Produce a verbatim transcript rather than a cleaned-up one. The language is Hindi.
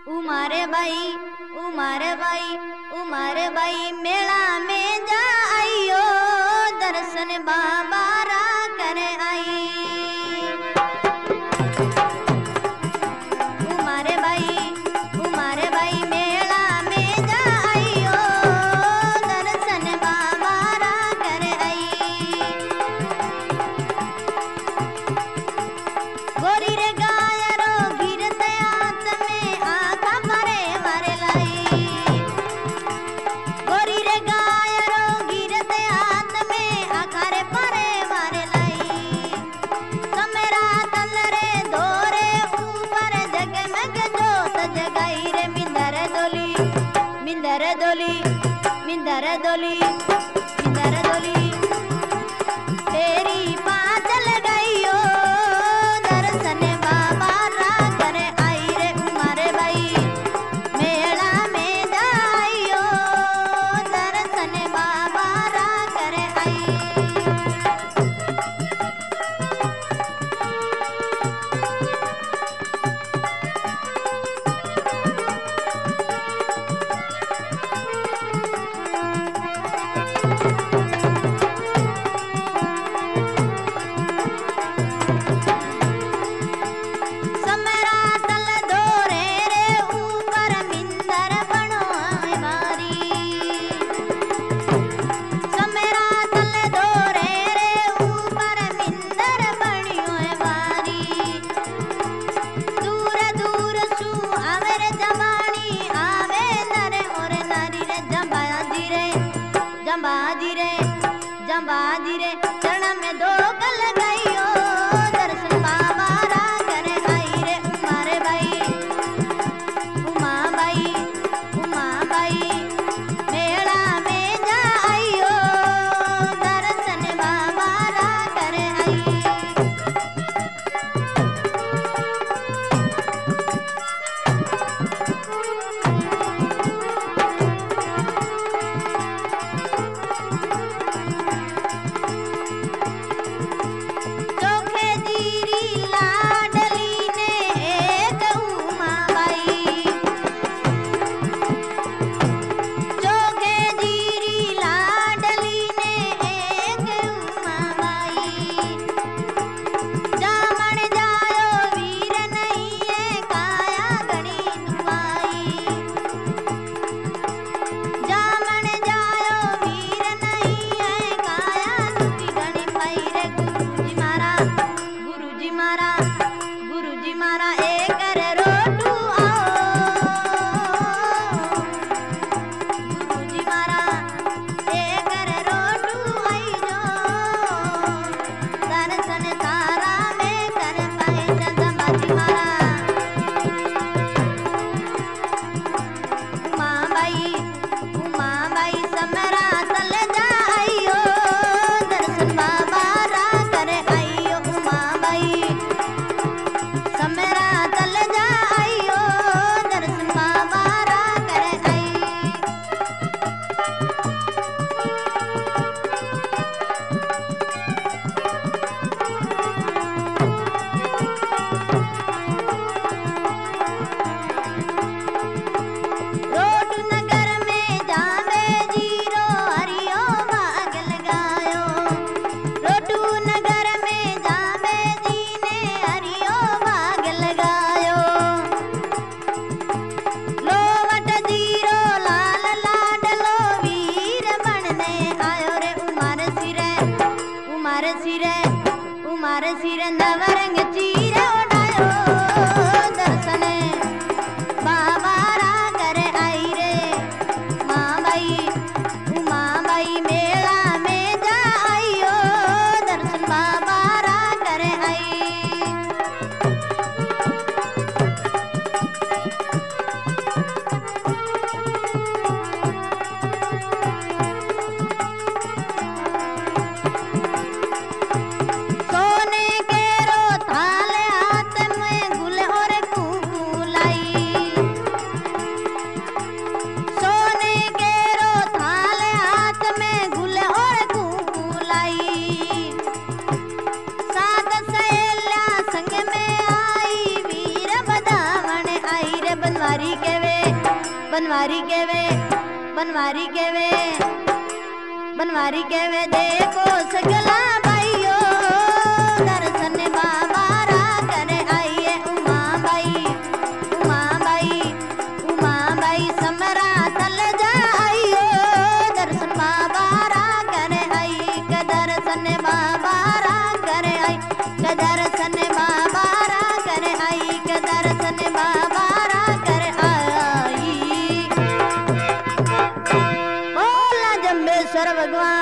उमारे भाई उमारे भाई उमारे भाई मेला में जा आइयो दर्शन बाबा रा करे आई। उमारे भाई उमारे भाई मेला में जा आइयो दर्शन बाबा रा करे आई। गोरी रे गायरो गिरते आत में आका मारे मारे लाई। गोरी रे गायरो गिरते आत में आका रे पारे मारे लाई। समेरा तल रे धोरे ऊपर जगमग जोत जगाई रे मिंदर दोली मिंदर दोली मिंदर दोली मिंदर दोली तेरी पाँचल गईयो दर्शन बाबा रा करे आई रे। उमारे भाई मेला में जाइयो दर्शन बाबा रा करे आई। समेरा तल धोरे रे ऊपर मिंदर बनो है मारी। समेरा तल धोरे रे ऊपर मिंदर बनियो है मारी। दूर दूर सु आवे रे जमानी आवे नरे और नारी रे जंबाजी रे जंबाजी रे जंबाजी रे चरण में दो कल गईयो दर्शन बाबा रा करे आई रे। उमारे भाई उमा भाई उमा भाई मेला में जा आइयो दर्शन बाबा रा करे आई। चोखे जीरी लाडली ने एक उमा बाई। चोखे जीरी लाडली ने एक उमा बाई। जामण जायो वीर नहीं है काया घणी दुआई। जामण जायो वीर नहीं है काया दुखी घणी पाई रे। गुरुजी मारा गुरुजी मारा गुरुजी मारा एक रे रोटू आओ। गुरुजी मारा एक रे रोटू आई जो दर्शन तारा में कर पाए जंबाजी मारा। उमा बाई उमा बाई समेरा तल जाइयो दर्शन बाबा रा करे आइयो। उमा बाई समेरा बनवारी के वे बनवारी के वे बनवारी के वे देखो सकला भाइयो दर्शन बाबा रा करे आइए उमा बाई उमा बाई उमा बाई समरा तल जाइयो दर्शन बाबा रा करे आई के दर्शन बाबा रा करे आई के दर्शन बाबा रा करे आई के दर्शन बाबा रा करे आई बोला जम्बेश्वर भगवान